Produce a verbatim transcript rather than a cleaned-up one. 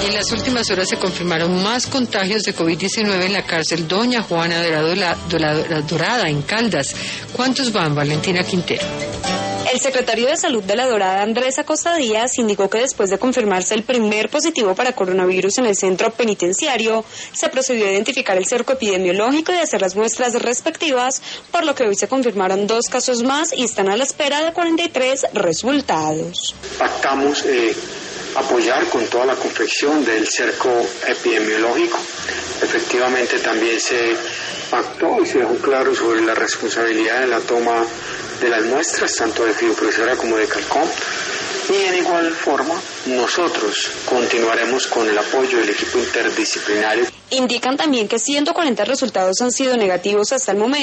Y en las últimas horas se confirmaron más contagios de COVID diecinueve en la cárcel Doña Juana de la Dorada, en Caldas. ¿Cuántos van, Valentina Quintero? El secretario de Salud de La Dorada, Andrés Acosta Díaz, indicó que después de confirmarse el primer positivo para coronavirus en el centro penitenciario, se procedió a identificar el cerco epidemiológico y hacer las muestras respectivas, por lo que hoy se confirmaron dos casos más y están a la espera de cuarenta y tres resultados. Pactamos eh, apoyar con toda la confección del cerco epidemiológico. Efectivamente también se pactó y se dejó claro sobre la responsabilidad de la toma de las muestras, tanto de fibroprofesora como de Calcom. Y en igual forma, nosotros continuaremos con el apoyo del equipo interdisciplinario. Indican también que ciento cuarenta resultados han sido negativos hasta el momento.